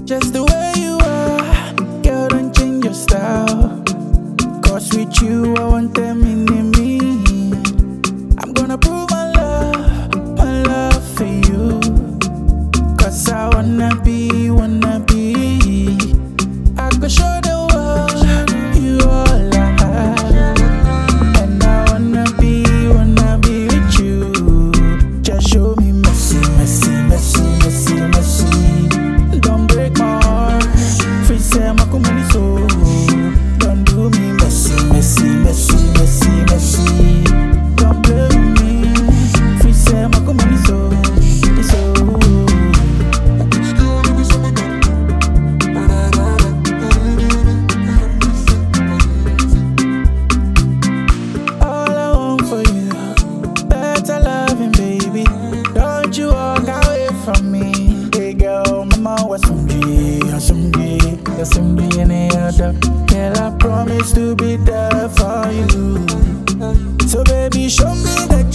Just the way you are, girl, don't change your style. Cause with you, I want them in me. I'm gonna prove my love for you. Cause I wanna be. I could show the world you all I have. And I wanna be with you. Just show me mercy. Don't break my heart. Free say my community so. Don't do me messy. Don't play with me. Free say my community so. All I want for you, better loving, baby. Don't you walk away from me. Hey girl, mama was some G and the other. Girl, I promise to be there for you. So baby, show me the